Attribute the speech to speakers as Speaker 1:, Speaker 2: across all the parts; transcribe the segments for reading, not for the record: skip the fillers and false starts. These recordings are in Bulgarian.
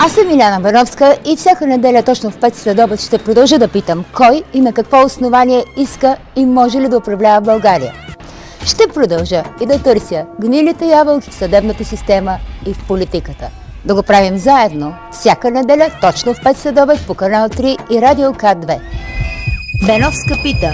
Speaker 1: Аз съм Иляна Бановска и всяка неделя точно в 5 следобед ще продължа да питам кой и на какво основание иска и може ли да управлява България. Ще продължа и да търся гнилите ябълки в съдебната система и в политиката. Да го правим заедно всяка неделя точно в 5 следобед по канал 3 и Радио К2. Беновска пита.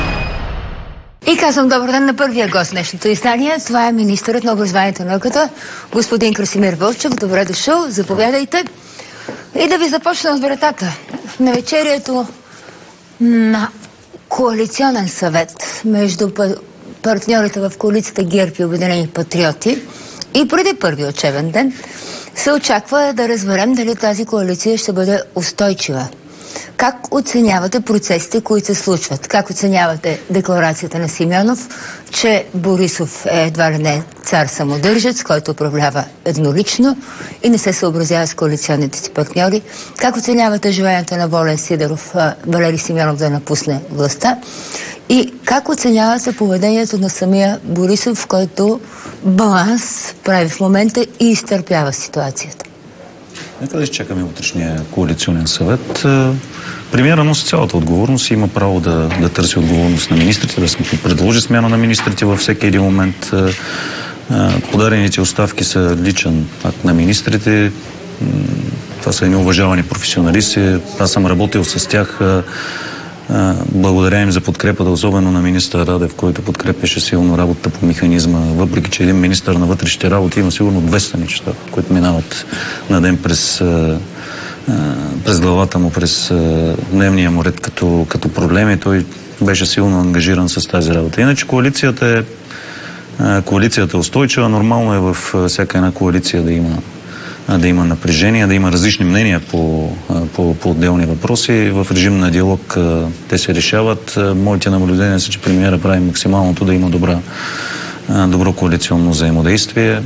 Speaker 1: И казвам добър ден на първия гост днешното издание. Това е министърът на образованието и науката, господин Красимир Вълчев. Добре дошъл, заповядайте. И да ви започна от вратата. В навечерието на коалиционен съвет между партньорите в коалицията ГЕРБ и Обединени патриоти и преди първи учебен ден се очаква да разберем дали тази коалиция ще бъде устойчива. Как оценявате процесите, които се случват? Как оценявате декларацията на Симеонов, че Борисов е едва ли не цар самодържец, който управлява еднолично и не се съобразява с коалиционните си партньори? Как оценявате желанието на Волен Сидеров, Валери Симеонов да напусне властта? И как оценявате поведението на самия Борисов, който баланс прави в момента и изтърпява ситуацията?
Speaker 2: Нека да изчакаме утрешния коалиционен съвет. Премиера носи цялата отговорност и има право да търси отговорност на министрите, да предложи смяна на министрите във всеки един момент. Подадените оставки са личен акт на министрите. Това са едни уважавани професионалисти. Аз съм работил с тях. Благодаря им за подкрепата, особено на министър Радев, който подкрепяше силно работа по механизма. Въпреки че един министър на вътрешните работи има сигурно 200 неща, които минават на ден през главата му, през дневния му ред като проблеми. Той беше силно ангажиран с тази работа. Иначе коалицията е устойчива. Нормално е във всяка една коалиция да има напрежение, да има различни мнения по отделни въпроси. В режим на диалог те се решават. Моите наблюдения са, че премиера прави максималното да има добро коалиционно взаимодействие.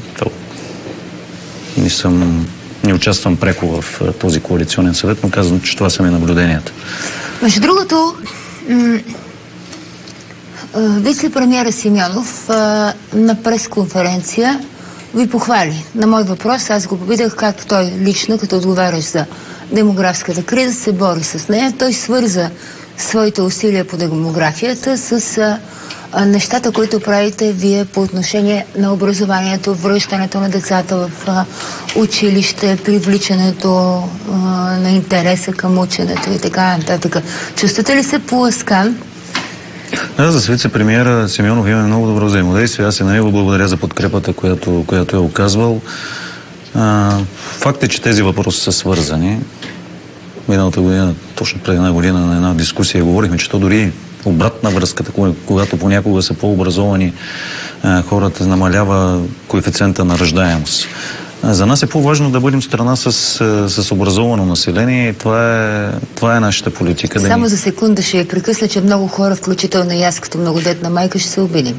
Speaker 2: Не участвам преко в този коалиционен съвет, но казвам, че това са ми наблюденията.
Speaker 1: Между другото, вице-премиера Симеонов на пресконференция ви похвали. На мой въпрос аз го попитах как той лично, като отговарящ за демографската криза, се бори с нея. Той свърза своите усилия по демографията с нещата, които правите вие по отношение на образованието, връщането на децата в училище, привличането на интереса към ученето и така нататък. Чувствате ли се поласкан?
Speaker 2: Да, за вице-премиера Симеонов има много добро взаимодействие. Аз и на него благодаря за подкрепата, която е оказвал. Факт е, че тези въпроси са свързани. Миналата година, точно преди една година, на една дискусия говорихме, че то дори обратна връзката, когато понякога са по-образовани хората, намалява коефициента на раждаемост. За нас е по-важно да бъдем страна с образовано население и това е нашата политика.
Speaker 1: Само за секунда ще я прекъсна, че много хора, включително и аз като многодетна майка, ще се обидим.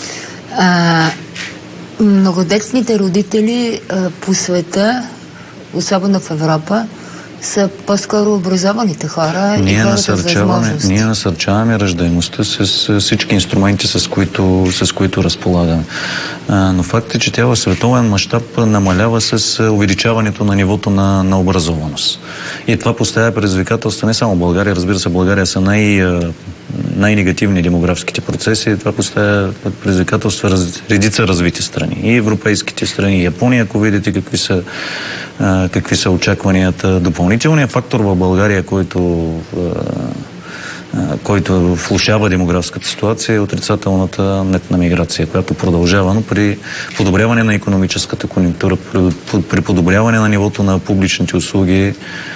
Speaker 1: Многодетните родители по света, особено в Европа, са по-скоро образованите хора и хората с възможности.
Speaker 2: Ние насърчаваме раждаемостта с всички инструменти, с които разполагаме. Но факт е, че тя в световен мащаб намалява с увеличаването на нивото на образованост. И това поставя предизвикателства не само в България. Разбира се, България са най-негативни демографските процеси. Това поставя предизвикателства редица развити страни. И европейските страни, и Япония, ако видите какви са очакванията. Допълнителният фактор в България, който влошава демографската ситуация, е отрицателната нетна миграция, която продължава, но при подобряване на икономическата конюнктура, при подобряване на нивото на публичните услуги,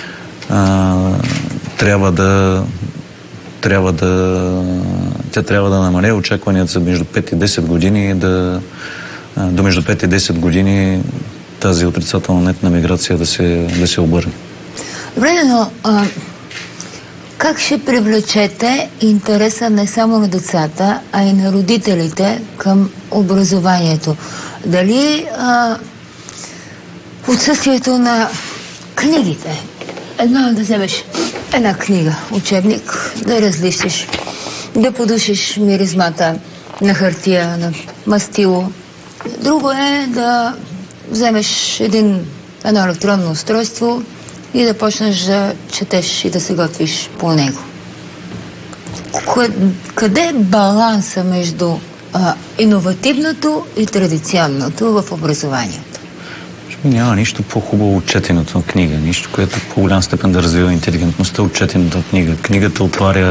Speaker 2: тя трябва да намалее очакванията за между 5 и 10 години до между 5 и 10 години тази отрицателна нетна миграция да се обърне.
Speaker 1: Добре, но как ще привлечете интереса не само на децата, а и на родителите към образованието? Дали отсъствието на книгите? Едно да вземеш една книга, учебник, да разлистиш, да подушиш миризмата на хартия, на мастило. Друго е да вземеш един едно електронно устройство и да почнеш да четеш и да се готвиш по него. Къде е баланса между иновативното и традиционното в образованието?
Speaker 2: Няма нищо по-хубаво от четенето на книга, нищо, което в по-голям степен да развива интелигентността от четенето на книга. Книгата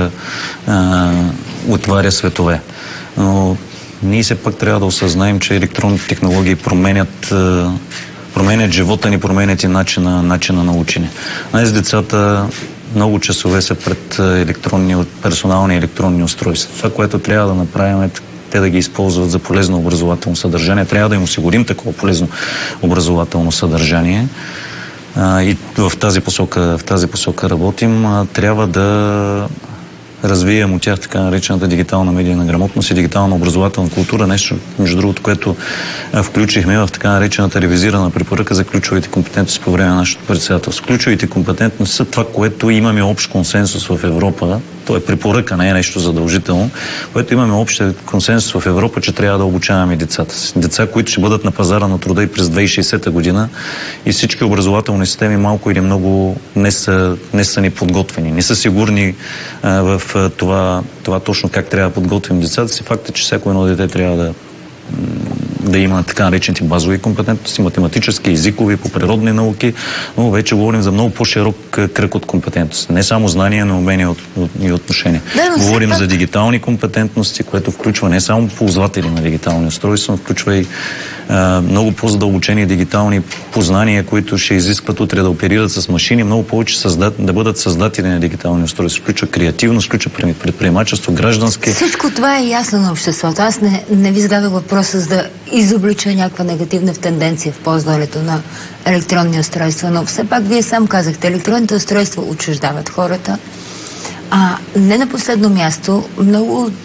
Speaker 2: отваря светове. Но ние все пак трябва да осъзнаем, че електронните технологии променят живота ни, променят и начина на учене. Днес децата много часове са пред персонални електронни устройства. Това, което трябва да направим, е те да ги използват за полезно образователно съдържание. Трябва да им осигурим такова полезно образователно съдържание. И в тази посока работим. Трябва да развием от тях така наречената дигитална медийна грамотност и дигитална образователна култура. Нещо, между другото, което включихме в така наречената ревизирана препоръка за ключовите компетентности по време на нашето председателство. Ключовите компетентности са това, което имаме общ консенсус в Европа. То е препоръка, не е нещо задължително, което имаме общ консенсус в Европа, че трябва да обучаваме децата си. Деца, които ще бъдат на пазара на труда и през 2060 година, и всички образователни системи малко или много не са ни подготвени. Не са сигурни в това точно как трябва да подготвим децата си. Факт е, че всяко едно дете трябва да има така наречените базови компетентности, математически, езикови, по природни науки, но вече говорим за много по-широк кръг от компетентности. Не само знания, но умения и отношения. Говорим за дигитални компетентности, което включва не само ползватели на дигитални устройства, но включва и много по-задълбочени дигитални познания, които ще изискват утре да оперират с машини, много повече да бъдат създатели на дигитални устройства. Включва креативност, включва предприемачество, граждански.
Speaker 1: Всичко това е ясно на обществото. Аз не ви задавах въпроса за да изоблича някаква негативна тенденция в ползването на електронни устройства, но все пак вие сам казахте, електронните устройства отчуждават хората. Не на последно място, много от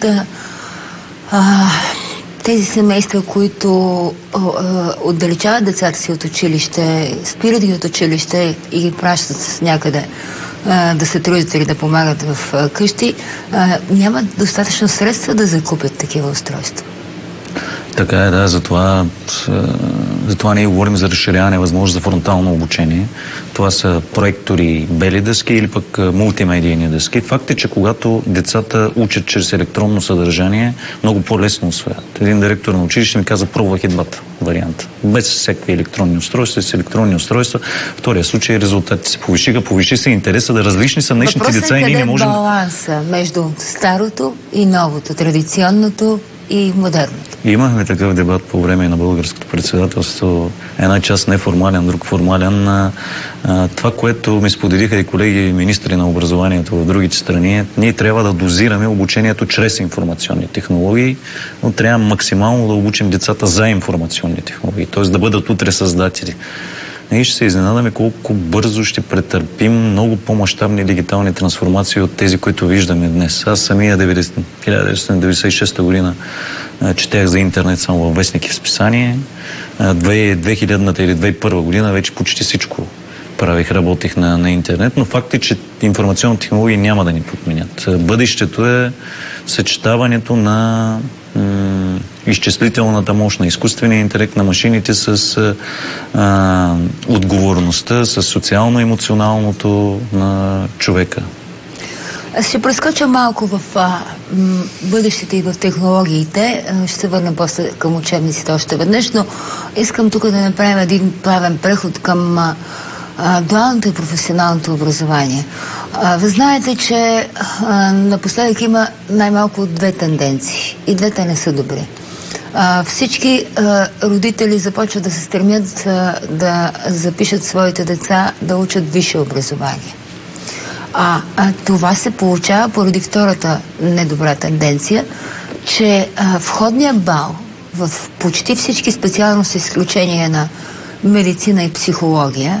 Speaker 1: тези семейства, които отдалечават децата си от училище, спират ги от училище и ги пращат с някъде да се трудят или да помагат в къщи, нямат достатъчно средства да закупят такива устройства.
Speaker 2: Така е, да, затова ние говорим за разширяване възможност за фронтално обучение. Това са проектори бели дъски или пък мултимедийни дъски. Факт е, че когато децата учат чрез електронно съдържание, много по-лесно усвоят. Един директор на училище ми каза, пробвах и двата варианта. Без всякакви електронни устройства, с електронни устройства. В втория случай резултатите се повиши се интереса, да различни са днешните деца и ние не можем.
Speaker 1: Въпросът е баланса между старото и новото, традиционното и модерното.
Speaker 2: Имахме такъв дебат по време на българското председателство. Една част неформален, друг формален. Това, което ми споделиха и колеги министри на образованието в другите страни, ние трябва да дозираме обучението чрез информационни технологии, но трябва максимално да обучим децата за информационни технологии, т.е. да бъдат утре създатели. Ние ще се изненадаме колко бързо ще претърпим много по-мащабни дигитални трансформации от тези, които виждаме днес. Аз самия 1996 година четях за интернет само във вестник и в списание. 2000-та или 2001 година вече почти всичко работих на интернет, но факт е, че информационни технологии няма да ни подменят. Бъдещето е съчетаването на изчислителната мощ на изкуствения интелект на машините с отговорността, с социално-емоционалното на човека.
Speaker 1: Аз ще прескоча малко в бъдещето и в технологиите. Ще се върна после към учебниците още веднъж, но искам тук да направим един плавен преход към дуалното и професионалното образование. Вие знаете, че напоследък има най-малко две тенденции. И двете не са добри. Всички родители започват да се стремят да запишат своите деца да учат висше образование. Това се получава поради втората недобра тенденция, че входният бал в почти всички специалности, с изключение на медицина и психология,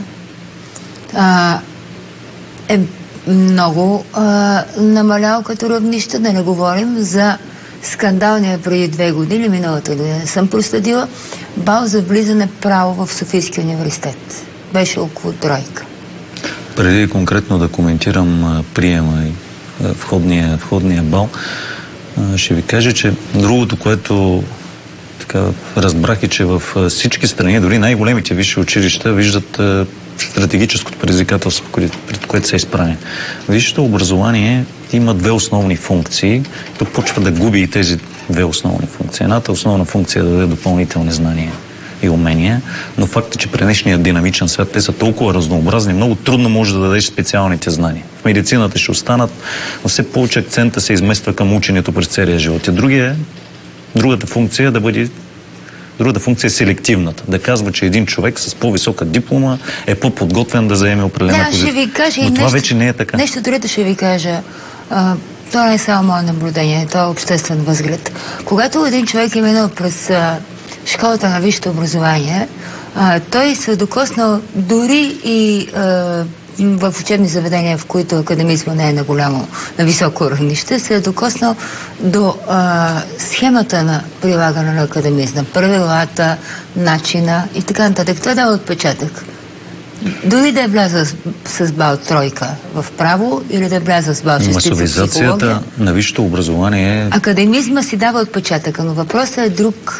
Speaker 1: е много намалял като равнище, да не говорим за скандалния преди 2 години, миналата година не съм проследила, бал за влизане право в Софийския университет. Беше около 3.
Speaker 2: Преди конкретно да коментирам приема и входния бал, ще ви кажа, че другото, което така разбрах и че в всички страни, дори най-големите висши училища, виждат стратегическото предизвикателство, пред което се изправи. Висшето образование има две основни функции. Тук почва да губи и тези две основни функции. Едната основна функция е да даде допълнителни знания и умения, но факт е, че при днешния динамичен свят те са толкова разнообразни, много трудно може да дадеш специалните знания. В медицината ще останат, но все повече акцента се измества към ученето през целия живот. И другата функция е селективната. Да казва, че един човек с по-висока диплома е по-подготвен да заеме определена позиция.
Speaker 1: Ще ви кажа
Speaker 2: но това вече не е така.
Speaker 1: Нещо трето ще ви кажа. Това не е само мое наблюдение, това е обществен възглед. Когато един човек е минал през школата на висшето образование, той се е докоснал дори и в учебни заведения, в които академизма не е на високо равнище, се е докоснал до схемата на прилагане на академизма, правилата, начина и така нататък. Това дава отпечатък. Дори да е влязъл с бал тройка в право или да е влязъл с бал шестица в психология.
Speaker 2: Масовизацията на висшето образование...
Speaker 1: Академизма си дава отпечатъка, но въпросът е друг.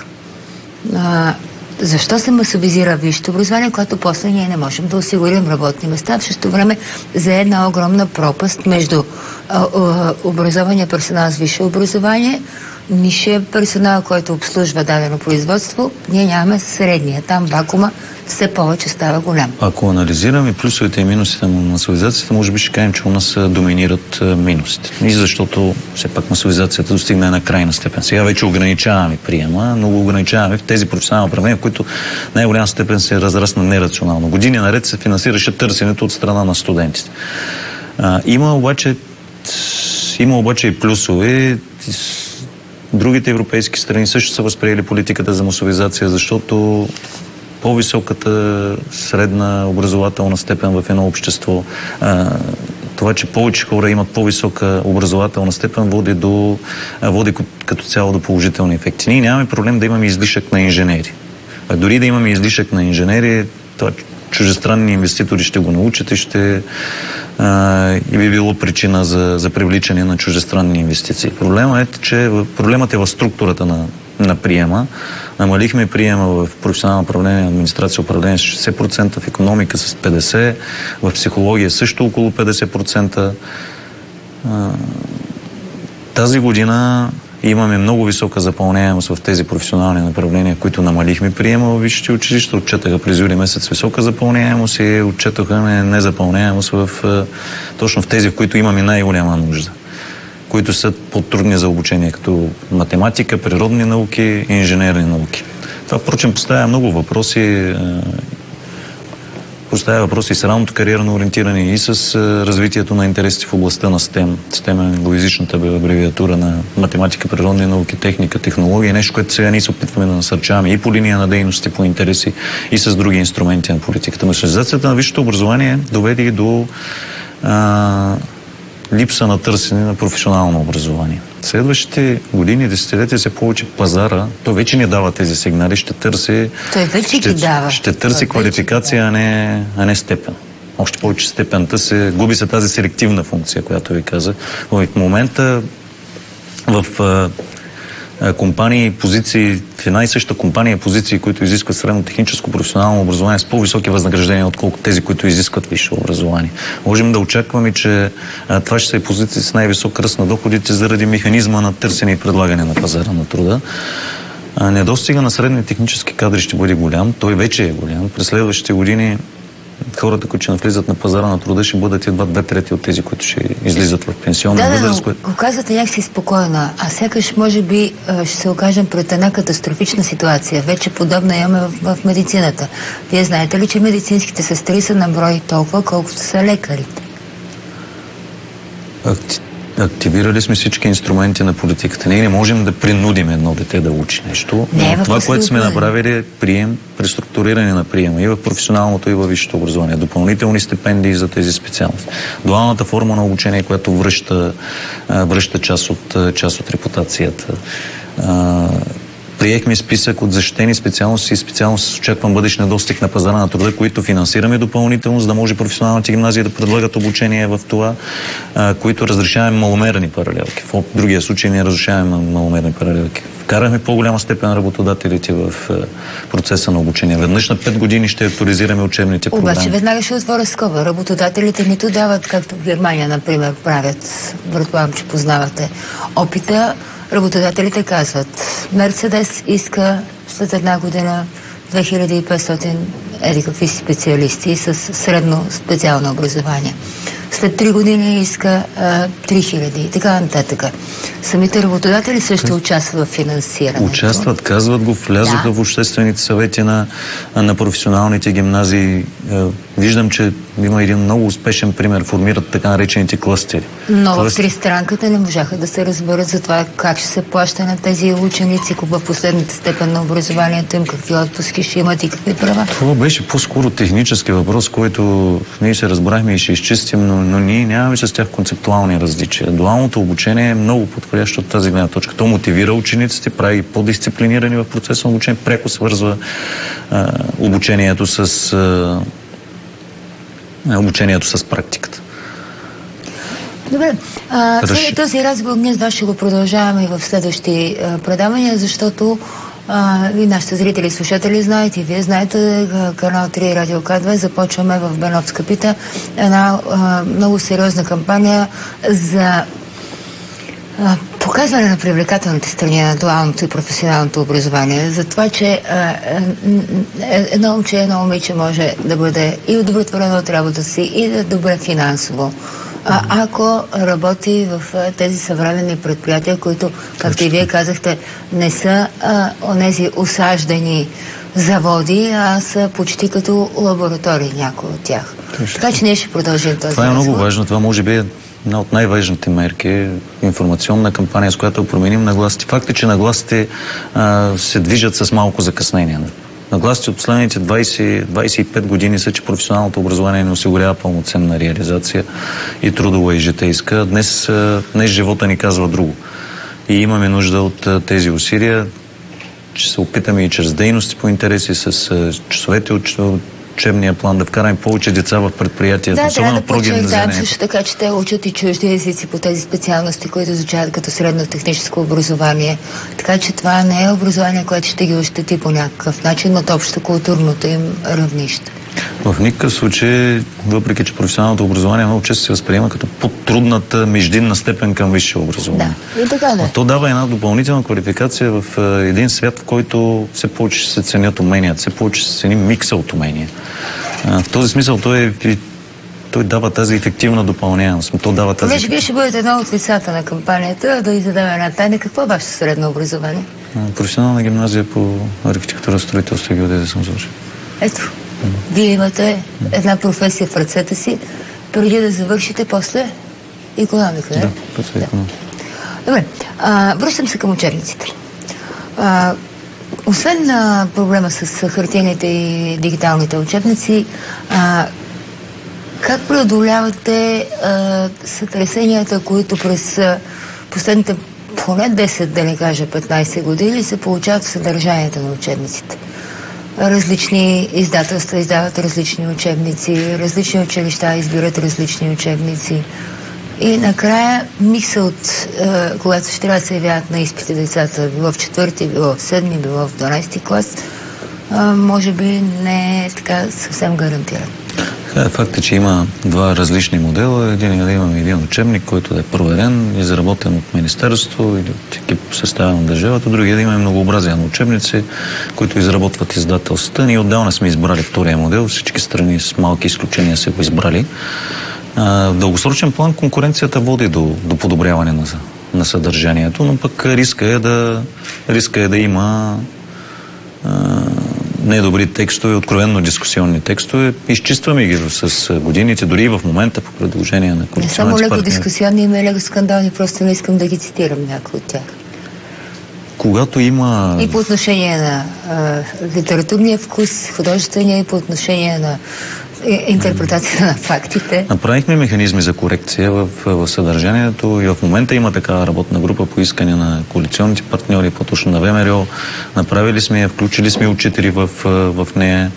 Speaker 1: Защо се масовизира висшето образование, когато после ние не можем да осигурим работни места? В същото време за една огромна пропаст между образования персонал с висше образование, нисшия персонал, който обслужва дадено производство, ние нямаме средния. Там вакуума все повече става голям.
Speaker 2: Ако анализираме плюсовете и минусите на масовизацията, може би ще кажем, че у нас доминират минусите. И защото все пак масовизацията достигна една крайна степен. Сега вече ограничаваме приема, но го ограничаваме в тези професионални направления, в които най-голяма степен се разрасна нерационално. Години наред се финансираше търсенето от страна на студентите. Има обаче и плюсове. Другите европейски страни също са възприели политиката за масовизация, защото по-високата средна образователна степен в едно общество, това, че повече хора имат по-висока образователна степен, води като цяло до положителни ефекти. Ние нямаме проблем да имаме излишък на инженери. Дори да имаме излишък на инженери, това чуждестранни инвеститори ще го научат и би било причина за привличане на чуждестранни инвестиции. Проблемът е в структурата на приема. Намалихме приема в професионално управление, администрация, управление с 60%, в икономика с 50%, в психология също около 50%. Тази година имаме много висока запълняемост в тези професионални направления, които намалихме приема в висшите училища. Отчетаха през юли месец висока запълняемост и отчетаха незапълняемост точно в тези, в които имаме най-голяма нужда, които са по-трудни за обучение, като математика, природни науки и инженерни науки. Това, впрочем, поставя много въпроси. Поставя въпроси с ранното кариерно ориентиране и с развитието на интересите в областта на STEM. STEM е англоязичната абревиатура на математика, природни науки, техника, технология. Нещо, което сега ние се опитваме да насърчаваме и по линия на дейности, по интереси, и с други инструменти на политиката. Масовизацията на висшето образование доведе и до липса на търсене на професионално образование. Следващите години, десетилетия се повече пазара, той вече не дава тези сигнали, ще търси квалификация, а не степен. Още повече степента губи се тази селективна функция, която ви казах. В момента в компании, позиции, в една и съща компания позиции, които изискват средно техническо професионално образование с по-високи възнаграждения, отколкото тези, които изискват висше образование. Можем да очакваме, че това ще са и позиции с най-висок ръст на доходите заради механизма на търсене и предлагане на пазара на труда. Недостига на средни технически кадри ще бъде голям. Той вече е голям. През следващите години хората, които ще навлизат на пазара на труда, ще бъдат едва 2/3 от тези, които ще излизат в пенсионна възраст.
Speaker 1: Да, го казвате някакси спокойно, а сякаш може би ще се окажем пред една катастрофична ситуация. Вече подобна имаме в медицината. Вие знаете ли, че медицинските сестри са на брой толкова, колкото са лекарите?
Speaker 2: Активирали сме всички инструменти на политиката. Ние не можем да принудим едно дете да учи нещо. Но това, което сме направили, е преструктуриране на приема и в професионалното, и в висшето образование. Допълнителни стипендии за тези специалности. Дуалната форма на обучение, която връща част от репутацията. Приехме списък от защитени специалности и специално с очакван бъдещ недостиг на пазара на труда, които финансираме допълнително, за да може професионалните гимназии да предлагат обучение в това, които разрешаваме маломерни паралелки. В другия случай не разрешаваме маломерни паралелки. Вкарахме по-голяма степен работодателите в процеса на обучение. Веднъж на 5 години ще актуализираме учебните програми.
Speaker 1: Обаче веднага ще отворя скоба. Работодателите нито дават, както в Германия, например, правят, предполагам, че познавате опита. Работодателите казват, Мерцедес иска след една година 2500 какви специалисти с средно специално образование. След 3 години иска 3000 и така нататък. Самите работодатели също участват в финансирането.
Speaker 2: Участват, казват го, влязоха в обществените съвети на професионалните гимназии. Виждам, че има един много успешен пример, формират така наречените клъстери.
Speaker 1: Но в тристранката не можаха да се разберат за това как ще се плаща на тези ученици в последната степен на образованието им, какви отпуски ще имат и какви права.
Speaker 2: Това беше по-скоро технически въпрос, който ние се разбрахме и ще изчистим, но ние нямаме с тях концептуални различия. Дуалното обучение е много подходящо от тази гледна точка. То мотивира учениците, прави по-дисциплинирани в процеса на обучение, пряко свързва обучението с практиката.
Speaker 1: Добре. Този разговор ние с вас ще го продължаваме и в следващи предавания, защото и нашите зрители и слушатели знаят, и вие знаете, канал 3 Радио К2 започваме в Беновска пита една много сериозна кампания за показване на привлекателните страни на дуалното и професионалното образование. За това, че едно момче, едно момиче може да бъде и удовлетворено от работа си, и да добре финансово. Ако работи в тези съвременни предприятия, които, както и вие казахте, не са онези осаждани заводи, а са почти като лаборатории някои от тях. Така че ние ще продължим този разговор.
Speaker 2: Това е много важно. Това може би е една от най-важните мерки, информационна кампания, с която променим нагласите. Факт е, че нагласите се движат с малко закъснение. Нагласите от последните 20-25 години са, че професионалното образование не осигурява пълноценна реализация и трудова и житейска. Днес живота ни казва друго. И имаме нужда от тези усилия, че се опитаме и чрез дейности по интереси, с часовете от учебния план, да вкараме повече деца в предприятията.
Speaker 1: Да, трябва да подчертаем също така, че те учат и чужди езици по тези специалности, които изучават като средно техническо образование. Така че това не е образование, което ще ги ощети по някакъв начин от общо културното им равнище.
Speaker 2: В никакъв случай, въпреки че професионалното образование много често се възприема като по-трудната междинна степен към висше образование.
Speaker 1: Да, и така да.
Speaker 2: То дава една допълнителна квалификация в един свят, в който все повече се ценят уменията, все повече се цени микса от умения. В този смисъл той дава тази ефективна допълняемост.
Speaker 1: Понеже вие ще бъдете едно от лицата на кампанията, да ви задам една тайна. Какво е вашето средно образование?
Speaker 2: Професионална гимназия по архитектура, строителство и геодезия съм завършил.
Speaker 1: Ето. Вие имате една професия в ръцете си, преди да завършите после икономика,
Speaker 2: да? Да, после икономика.
Speaker 1: Добре, връщам се към учебниците. Освен проблема с хартиените и дигиталните учебници, как преодолявате сътресенията, които през последните поне 10, да не кажа 15 години, се получават в съдържанието на учебниците? Различни издателства издават различни учебници, различни училища избират различни учебници. И накрая мисълът, когато ще трябва да се явяват на изпити децата, било в 4-ти, било в 7-ми, било в 12-ти клас, може би не е така съвсем гарантиран.
Speaker 2: Факт е, че има два различни модела. Един е да имаме един учебник, който да е проверен, изработен от Министерството или от екип съставен от държавата. Другия е да имаме многообразие на учебници, които изработват издателствата. Ние отдавна сме избрали втория модел. Всички страни с малки изключения са го избрали. В дългосрочен план конкуренцията води до подобряване на съдържанието, но пък риска е да има недобри текстове, откровенно дискусионни текстове. Изчистваме ги с годините, дори и в момента по предложение на коалиционните партньори.
Speaker 1: Не само леко дискусионни, има и леко скандални, просто не искам да ги цитирам някои от тях.
Speaker 2: Когато има...
Speaker 1: И по отношение на литературния вкус, художествения, и по отношение на интерпретацията на фактите.
Speaker 2: Направихме механизми за корекция в съдържанието и в момента има такава работна група по искане на коалиционните партньори, по-точно на ВМРО. Направили сме я, включили сме учители в нея.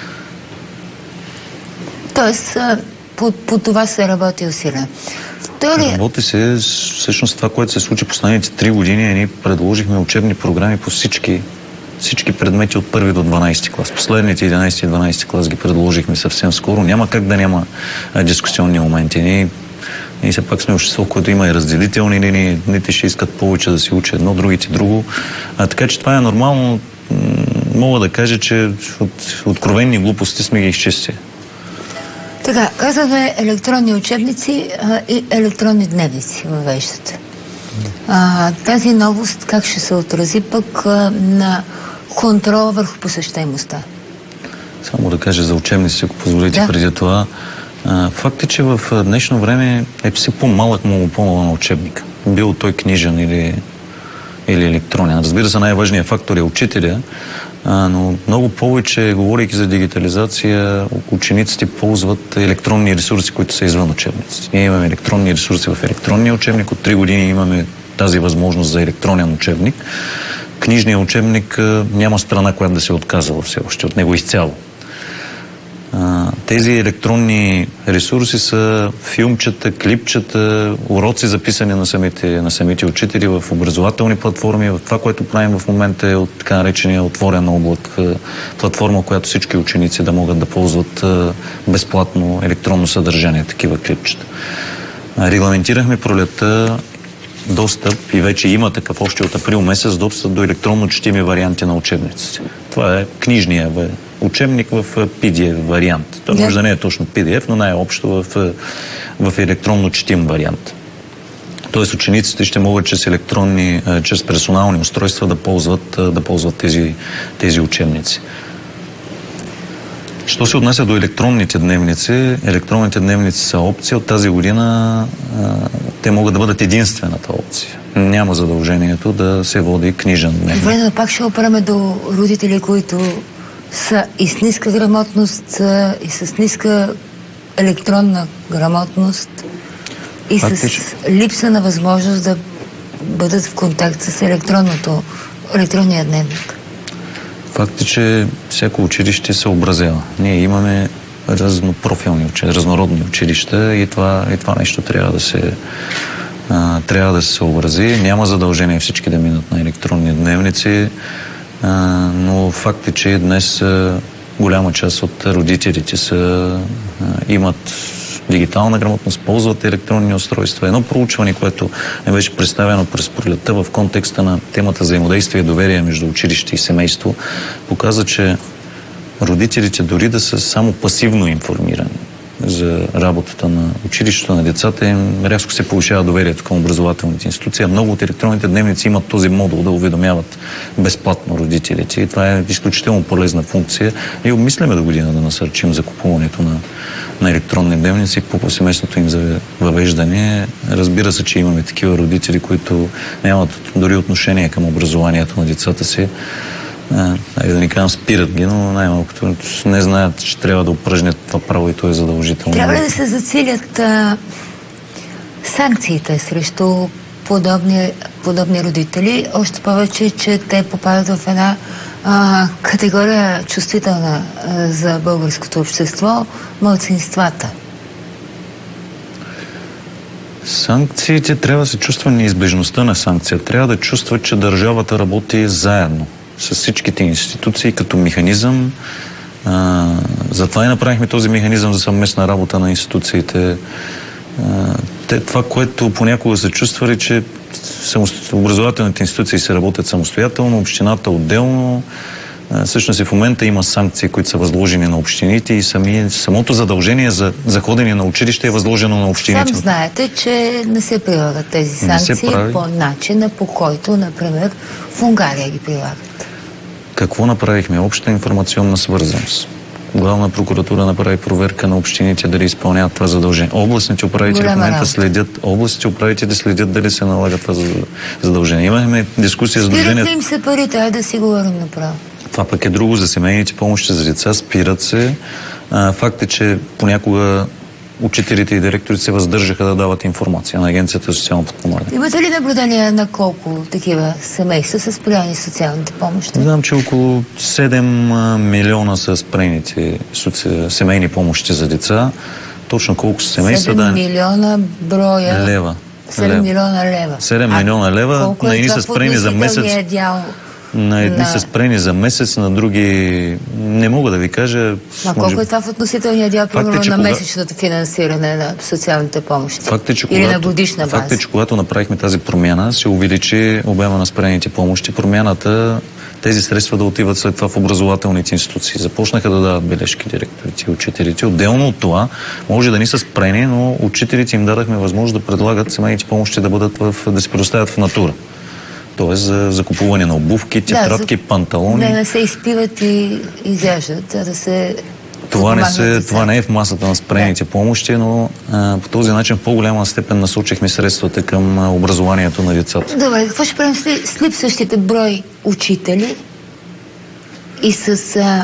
Speaker 1: Тоест, по това се работи усилено.
Speaker 2: Работи се, всъщност това, което се случи последните 3 години, ние предложихме учебни програми по всички предмети от 1 до 12 клас. Последните 11 и 12 клас ги предложихме съвсем скоро. Няма как да няма дискусионни моменти. Ние все пак сме общество, което има и разделителни линии. Едните ще искат повече да се учи едно, другите друго. Така че това е нормално. Мога да кажа, че от откровенни глупости сме ги изчистили.
Speaker 1: Така, казваме електронни учебници и електронни дневници въвеждате. Тази новост как ще се отрази пък на контрола върху посещаемостта?
Speaker 2: Само да кажа за учебници, ако позволите преди това. Факт е, че в днешно време е все по-малък монопол на учебника. Бил той книжен или електронен. Разбира се, най-важният фактор е учителя, но много повече, говорейки за дигитализация, учениците ползват електронни ресурси, които са извън учебниците. Ние имаме електронни ресурси в електронния учебник. От 3 години имаме тази възможност за електронен учебник. Книжният учебник няма страна, която да се отказва все още от него изцяло. Тези електронни ресурси са филмчета, клипчета, уроци записани на самите учители в образователни платформи. Това, което правим в момента е от така наречения отворен облак, платформа, която всички ученици да могат да ползват безплатно електронно съдържание, такива клипчета. Регламентирахме пролетта достъп и вече има такъв още от април месец достъп до електронно четими варианти на учебниците. Това е книжния учебник в PDF вариант. Той може да не е точно PDF, но най-общо в електронно четим вариант. Тоест учениците ще могат чрез персонални устройства да ползват тези учебници. Що се отнася до електронните дневници са опция. От тази година те могат да бъдат единствената опция. Няма задължението да се води книжен дневник.
Speaker 1: Добре, но пак ще опираме до родители, които са и с ниска грамотност, и с ниска електронна грамотност, и с липса на възможност да бъдат в контакт с електронния дневник.
Speaker 2: Факт е, че всяко училище се образява. Ние имаме разнородни училища и това нещо трябва да се съобрази. Няма задължение всички да минат на електронни дневници, но факт е, че днес голяма част от родителите имат дигитална грамотност, ползват електронни устройства. Едно проучване, което не беше представено през пролетта в контекста на темата взаимодействие и доверие между училище и семейство, показа, че родителите дори да са само пасивно информирани за работата на училището, на децата им, рязко се повишава доверието към образователните институции. Много от електронните дневници имат този модул да уведомяват безплатно родителите и това е изключително полезна функция. И обмисляме до година да насърчим закупуването на електронни дневници по повсеместното им за въвеждане. Разбира се, че имаме такива родители, които нямат дори отношение към образованието на децата си. Да ни кажам, спират ги, но най-малкото не знаят, че трябва да упражнят това право и то е задължително.
Speaker 1: Трябва ли да се засилят санкциите срещу подобни родители? Още повече, че те попадат в една категория чувствителна за българското общество – малцинствата.
Speaker 2: Санкциите трябва да се чувства неизбежността на санкция. Трябва да чувства, че държавата работи заедно с всичките институции като механизъм. Затова и направихме този механизъм за съвместна работа на институциите. Това, което понякога се чувства, е, че образователните институции се работят самостоятелно, общината отделно. Всъщност и в момента има санкции, които са възложени на общините и самото задължение за ходене на училище е възложено на общините.
Speaker 1: Сам знаете, че не се прилагат тези санкции по начина, по който, например, в Унгария ги прилагат.
Speaker 2: Какво направихме? Обща информационна свързаност. Главна прокуратура направи проверка на общините дали изпълняват това задължение. Областните управители в момента следят дали се налага това задължение. Имахме дискусия за задължението.
Speaker 1: Спират ли им се парите? Айде да си говорим направо.
Speaker 2: Това пък е друго за семейните помощи за деца. Спират се. Факт е, че понякога учителите и директорите се въздържаха да дават информация на Агенцията за социално подпомагане.
Speaker 1: Имате ли наблюдение на колко такива семейства са спряни социалните помощи?
Speaker 2: Знам, че около 7 милиона са спрените семейни помощи за деца. Точно колко са семейства?
Speaker 1: 7 милиона броя...
Speaker 2: Лева.
Speaker 1: 7 милиона лева.
Speaker 2: 7 милиона лева. На едни са спрени за месец. На едни са спрени за месец, на други не мога да ви кажа.
Speaker 1: Колко е това в относителния дял, примерно, на месечното финансиране на социалните помощи? Или на годишна база?
Speaker 2: Факт е, че когато направихме тази промяна, се увеличи обема на спрените помощи. Промяната, тези средства да отиват след това в образователните институции. Започнаха да дават бележки директорите и учителите. Отделно от това, може да не са спрени, но учителите им дадахме възможност да предлагат семейните помощи да се предоставят в натура. Тоест за закупуване на обувки, тетрадки, панталони.
Speaker 1: Да не се изпиват и изяждат, а да се...
Speaker 2: Това не е в масата на спрените помощи, но по този начин в по-голяма степен насочихме средствата към образованието на децата.
Speaker 1: Добре, какво ще правим с липсващите брой учители и с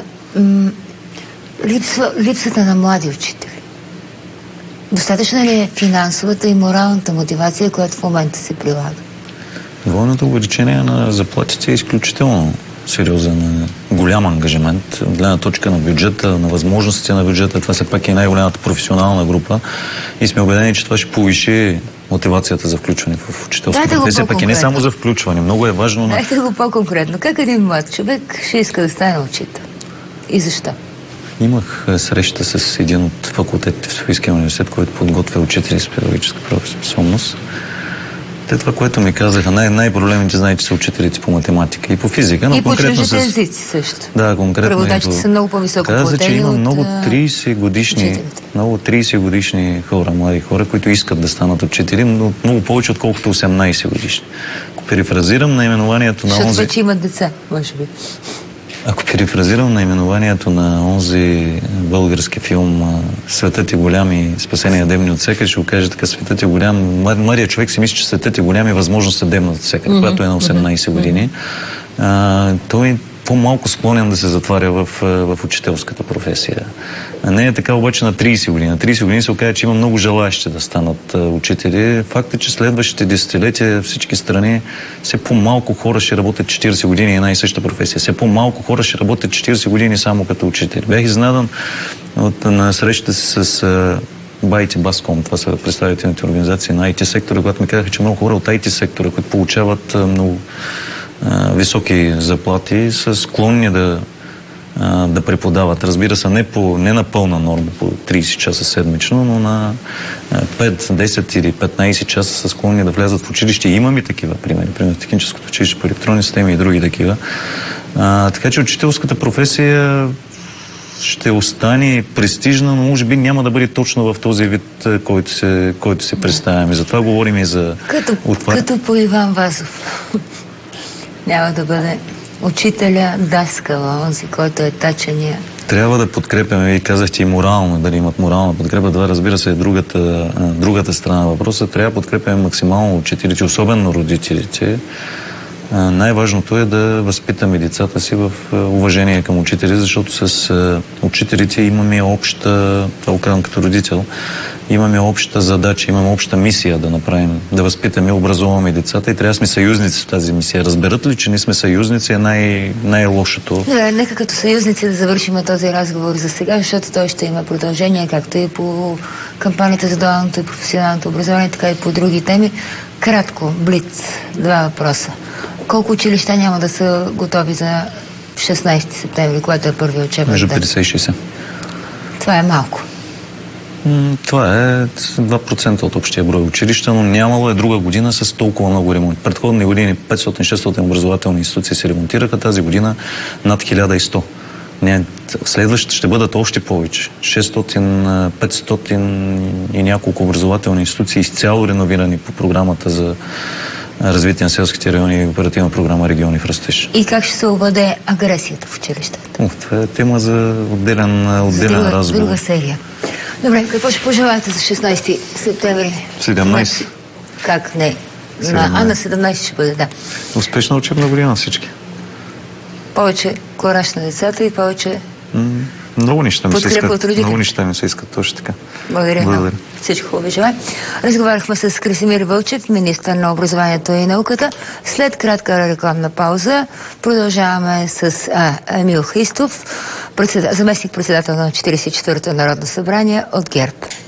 Speaker 1: липсата на млади учители? Достатъчно ли е финансовата и моралната мотивация, която в момента се прилага?
Speaker 2: Двойното увеличение на заплатите е изключително сериозен, голям ангажимент. От гледна точка на бюджета, на възможностите на бюджета, това все пак е най-голямата професионална група и сме убедени, че това ще повиши мотивацията за включване в учителството. Това все пак и не само за включване. Много е важно...
Speaker 1: Дайте го по-конкретно. Как един млад човек ще иска да стане учител? И защо?
Speaker 2: Имах среща с един от факултетите в Софийския университет, който подготвя учители с педагогическа правоспособност. Те това, което ми казаха, най-проблемите, знаете, са учителите по математика и по физика. Но
Speaker 1: и по чуждите езици също.
Speaker 2: Да, конкретно.
Speaker 1: Преводачите са много по-високо платени.
Speaker 2: Каза, че има много 30 годишни хора, млади хора, които искат да станат учители, но много повече, отколкото 18 годишни. Ако перифразирам наименованието на онзи...
Speaker 1: Защото вече имат деца, може би.
Speaker 2: Ако перифразирам наименованието на онзи български филм "Светът е голям и спасение дебни от всекъде", ще го кажа така: светът е голям. Младият човек си мисли, че светът е голям и възможност е дебна от всекъде, когато е на 18 години. Той е по-малко склонен да се затваря в учителската професия. Не е така обаче на 30 години. На 30 години се оказа, че има много желаящи да станат учители. Факт е, че следващите десетилетия всички страни все по-малко хора ще работят 40 години една и съща професия. Все по-малко хора ще работят 40 години само като учители. Бях изненадан на срещата си с BIT Bascom, това са представителните организации на IT сектора, когато ми казаха, че много хора от IT сектора, които получават много високи заплати, са склонни да преподават. Разбира се, не на пълна норма по 30 часа седмично, но на 5, 10 или 15 часа са склонни да влязат в училище. Имаме такива примери. Примерно в техническото училище по електронни системи и други такива. Така че учителската професия ще остане престижна, но може би няма да бъде точно в този вид, който се представяме. Затова говорим и за...
Speaker 1: Като по Иван Вазов. Няма да бъде учителя, даскала, онзи, който е тачения.
Speaker 2: Трябва да подкрепяме, и казахте, и морално, дали имат морална подкрепа. Това, разбира се, е другата страна на въпроса. Трябва да подкрепяме максимално учителите, особено родителите. Най-важното е да възпитаме децата си в уважение към учители, защото с учителите имаме обща, това го казвам като родител, имаме обща задача, имаме обща мисия да направим, да възпитаме, образуваме децата и трябва да сме съюзници в тази мисия. Разберат ли, че не сме съюзници, е най-лошото?
Speaker 1: Да, нека като съюзници да завършим този разговор за сега, защото той ще има продължение, както и по кампанията за дуалното и професионалното образование, така и по други теми. Кратко, блиц, 2 въпроса. Колко училища няма да са готови за 16 септември, което е първи учебен ден?
Speaker 2: Между 50 и 60.
Speaker 1: Това е малко.
Speaker 2: Това е 2% от общия брой училища, но нямало е друга година с толкова много ремонт. Предходни години 500-600 образователни институции се ремонтираха, тази година над 1100. Следващите ще бъдат още повече. 600, 500 и няколко образователни институции изцяло реновирани по програмата за развитие на селските райони и оперативна програма "Региони в растеж".
Speaker 1: И как ще се овладее агресията в училищата?
Speaker 2: Това е тема за отделен разговор.
Speaker 1: Друга серия. Добре, какво ще пожелаете за 16 септември?
Speaker 2: 17.
Speaker 1: Как не? На 17 ще бъде, да.
Speaker 2: Успешна учебна година всички.
Speaker 1: Повече кораж на децата и повече
Speaker 2: много неща ми се
Speaker 1: подкрепа от родители.
Speaker 2: Много неща ми се искат, точно така.
Speaker 1: Благодаря. Всичко хубаво желая. Разговаряхме с Красимир Вълчев, министър на образованието и науката. След кратка рекламна пауза продължаваме с Емил Христов, заместник-председател на 44-то Народно събрание от ГЕРБ.